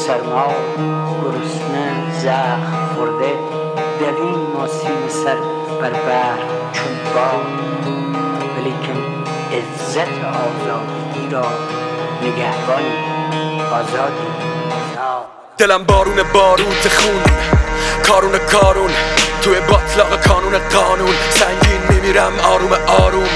سرما گرسنه زخم خورده دویم و سیم سر بر بر چون باد، ولیکن عزت آزادی را نگهبانی آزادی. دلم بارون باروت خون، کارون توی باطلاق قانون سنگین میمیرم آروم آروم.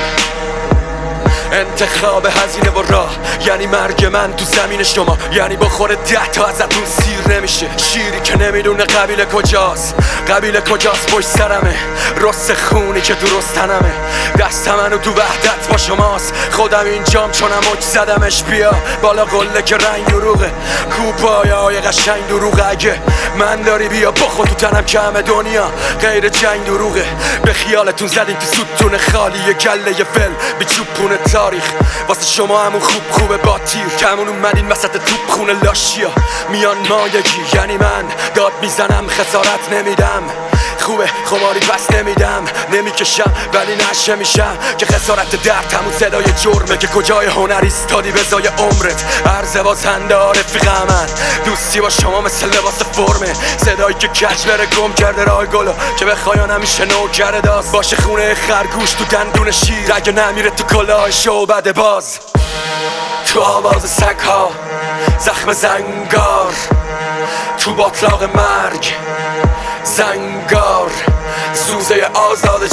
انتخاب هزینه و راه یعنی مرگ من تو زمین شما، یعنی بخوره 10 تا ازتون سیر نمیشه. شیری که نمیدونه قبیله کجاست پشت سرمه، رست خونی که درست تنمه. دست منو تو وحدت با شماست، خودم اینجام چونم مج زدمش. بیا بالا قله که رنگ دروغه، کوپایای قشنگ دروغه. اگه من داری بیا بخور تو تنم که همه دنیا غیر جنگ دروغه. به خیالتون زدین تو ستون خالی گله فل بی چوبونه تاریخ، واسه شما همون خوبه با تیر. کمون اومدین وسط توپ خونه لاشیا میان مایگی، یعنی من داد میزنم خسارت نمیدم. خوبه خماری پس نمیدم، نمیکشم ولی نشه میشم که خسارت درد همون صدای جرمه. که کجای هنر ایستادی به زای عمرت، عرض بازنده رفیق من. دوستی با شما مثل لباس فرمه، صدایی که کج بره گم کرده راه گلو که بخواین همیشه نوکر داست. باشه خونه خرگوش تو دندون شیر، اگه نمیره تو کلاه شعبده باز. تو آواز سگ‌ها زخم زنگار، تو باطلاق مرگ زنگار. سوزه آزاد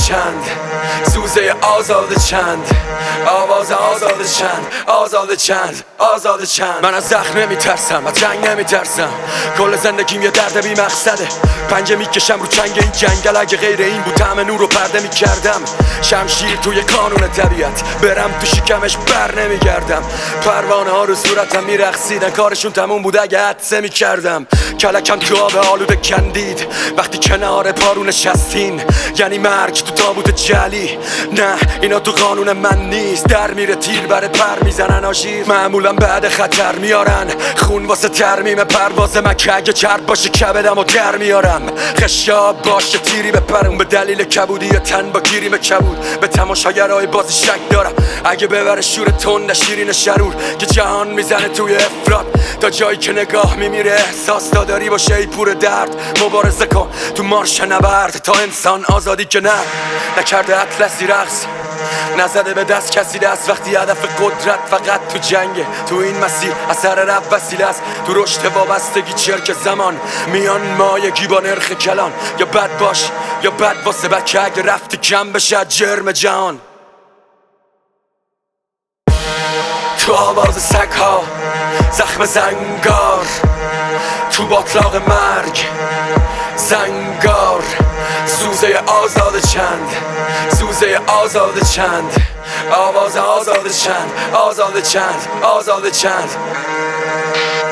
چند آواز آزاد چند. من از زخم نمیترسم، از جنگ نمیترسم. کل زندگیم یه درد بی مقصده، پنجه میکشم رو چنگ این جنگل. اگه غیر این بود طعم نور رو پرده میکردم. شمشیر توی کانون طبیعت، برم تو شکمش بر نمیگردم. پروانه ها رو صورتم میرقصیدن، کارشون تموم بود اگه حدسه میکردم. کلکم تو آب آلوده کندید وقتی کنار پارو نشستین، یعنی مرگ تو تابوت جلی. نه اینا تو قانون من نیست، در میره تیر بره پر میزنن آژیر. معمولا بعد خطر میارن خون واسه ترمیم پرواز من، که اگه چرب باشه کبدم و در میارم. خشاب باشه تیری بپرم، به دلیل کبودی یا تن با گیریم کبود. به تماشاگرای بازی شک دارم، اگه ببره شور تند شیرین شرور که جهان میزنه توی افراد. تا جایی که نگاه میمیره احساس داری باشه ای پور درد. مبارزه کن تو مارش نبرد تا انسان آزادی که نکرده اطلسی رقص، نزده به دست کسی دست. وقتی هدف قدرت فقط تو جنگه، تو این مسیر اثر رفت وسیله است. تو رشد وابستگی چرک زمان میان مایگی با نرخ کلان. یا بد باش یا بد واسه بد که اگه رفتی کم بشه جرم جهان. تو آواز سگ‌ها زخم زنگار، تو باطلاق مرگ زنگار. سوزه آزاد چند آواز آزاد چند